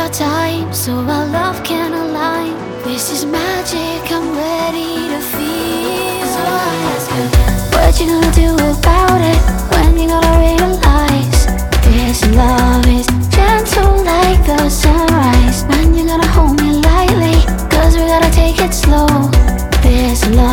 our time so our love can align. This is magic, I'm ready to feel. So I ask again, what you gonna do about it? When you gonna realize this love is gentle like the sunrise? When you gonna hold me lightly? 'Cause we gotta take it slow. This love